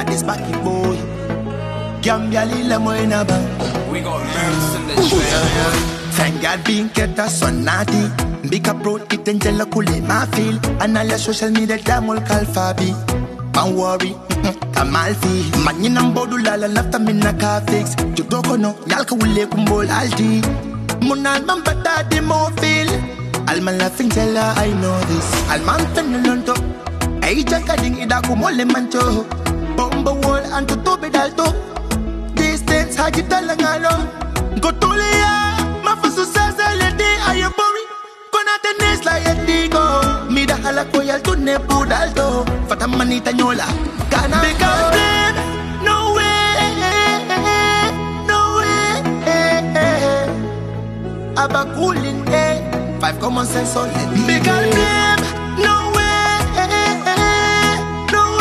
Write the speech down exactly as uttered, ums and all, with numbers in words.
at this backy boy. Gambia lila mo in a bang. We got Merce in the trail. Thank God being kept us so naughty. Big up road, it and jello cool in my feel. And all your social media damn call Fabi. Don't worry, Kamalfi. Man in a bodu lala lafta minna ka fix. You don't know, yalka wule kumbol alti. Munal man bata di mo feel. Alman laughing tell her I know this. Alman fenulonto. Ay jaka ding ida kumole mancho. Bomba wall and to tobe dalto. Distance haji talangalo. Go to Leah, mafusu sasa lady ayo bori. Kona tenes la yetigo. Mida hala koyal tu ne budalto. Fata manita nyola. Kana because them no way, no way. Aba cooling eh. Five common sense on it. Because them